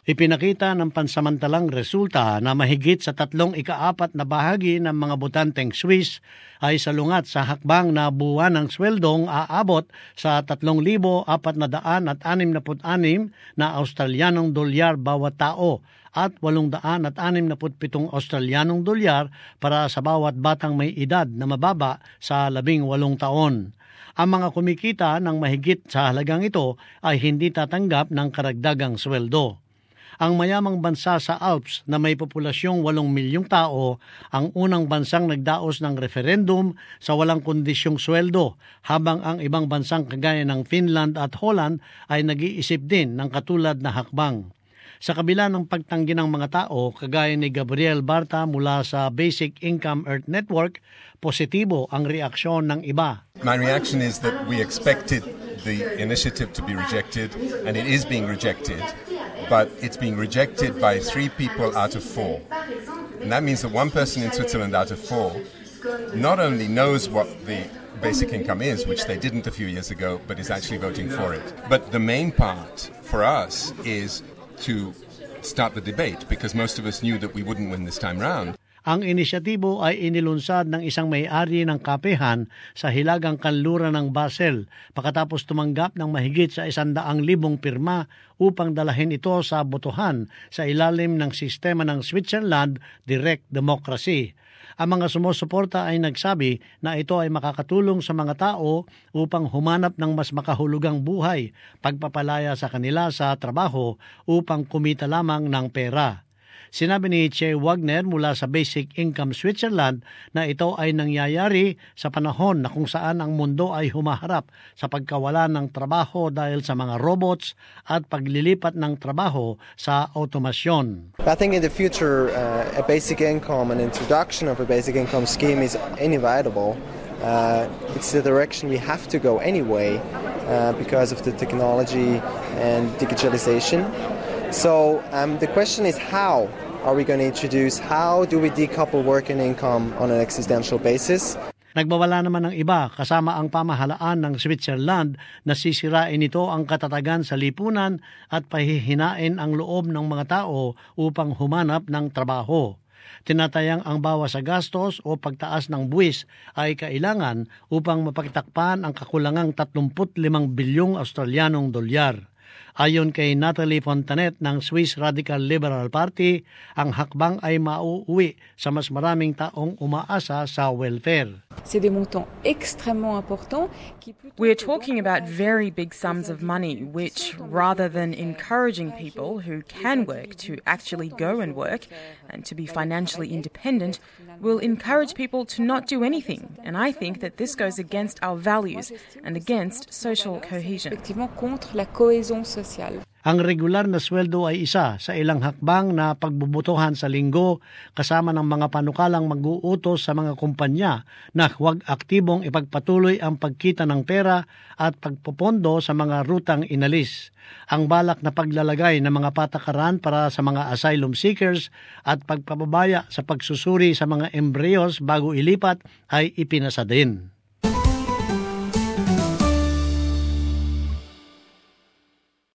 Ipinakita ng pansamantalang resulta na mahigit sa 3/4 na bahagi ng mga botanteng Swiss ay salungat sa hakbang na buwan ng sweldong aabot sa 3,466 na Australianong dolyar bawat tao at 867 Australianong dolyar para sa bawat batang may edad na mababa sa 18 taon. Ang mga kumikita ng mahigit sa halagang ito ay hindi tatanggap ng karagdagang sweldo. Ang mayamang bansa sa Alps na may populasyong 8 milyong tao ang unang bansang nagdaos ng referendum sa walang kondisyong sweldo, habang ang ibang bansang kagaya ng Finland at Holland ay nag-iisip din ng katulad na hakbang. Sa kabila ng pagtanggi ng mga tao, kagaya ni Gabriel Barta mula sa Basic Income Earth Network, positibo ang reaksyon ng iba. My reaction is that we expected the initiative to be rejected, and it is being rejected, but it's being rejected by 3 people out of 4. And that means that one person in Switzerland out of 4 not only knows what the basic income is, which they didn't a few years ago, but is actually voting for it. But the main part for us is to start the debate, because most of us knew that we wouldn't win this time round. Ang inisyatibo ay inilunsad ng isang may-ari ng kapehan sa hilagang kanluran ng Basel pagkatapos tumanggap ng mahigit sa 100,000 pirma upang dalahin ito sa botohan sa ilalim ng sistema ng Switzerland Direct Democracy. Ang mga sumusuporta ay nagsabi na ito ay makakatulong sa mga tao upang humanap ng mas makahulugang buhay, pagpapalaya sa kanila sa trabaho upang kumita lamang ng pera. Sinabi ni Che Wagner mula sa Basic Income Switzerland na ito ay nangyayari sa panahon na kung saan ang mundo ay humaharap sa pagkawala ng trabaho dahil sa mga robots at paglilipat ng trabaho sa automasyon. I think in the future, a basic income, an introduction of a basic income scheme is inevitable. It's the direction we have to go anyway because of the technology and digitalization. So the question is, how are we going to introduce, how do we decouple work and income on an existential basis? Nagbawala naman ng iba kasama ang pamahalaan ng Switzerland na sisirain nito ang katatagan sa lipunan at pahihinain ang loob ng mga tao upang humanap ng trabaho. Tinatayang ang bawas sa gastos o pagtaas ng buwis ay kailangan upang mapagtakpan ang kakulangang 35 bilyong Australianong dolyar. Ayon kay Natalie Fontanet ng Swiss Radical Liberal Party, ang hakbang ay mauuwi sa mas maraming taong umaasa sa welfare. We're talking about very big sums of money, which, rather than encouraging people who can work to actually go and work and to be financially independent, will encourage people to not do anything. And I think that this goes against our values and against social cohesion. Ang regular na sweldo ay isa sa ilang hakbang na pagbubutuhan sa linggo kasama ng mga panukalang mag-uutos sa mga kumpanya na huwag aktibong ipagpatuloy ang pagkita ng pera at pagpopondo sa mga rutang inalis. Ang balak na paglalagay ng mga patakaran para sa mga asylum seekers at pagpapabaya sa pagsusuri sa mga embryos bago ilipat ay ipinasa din.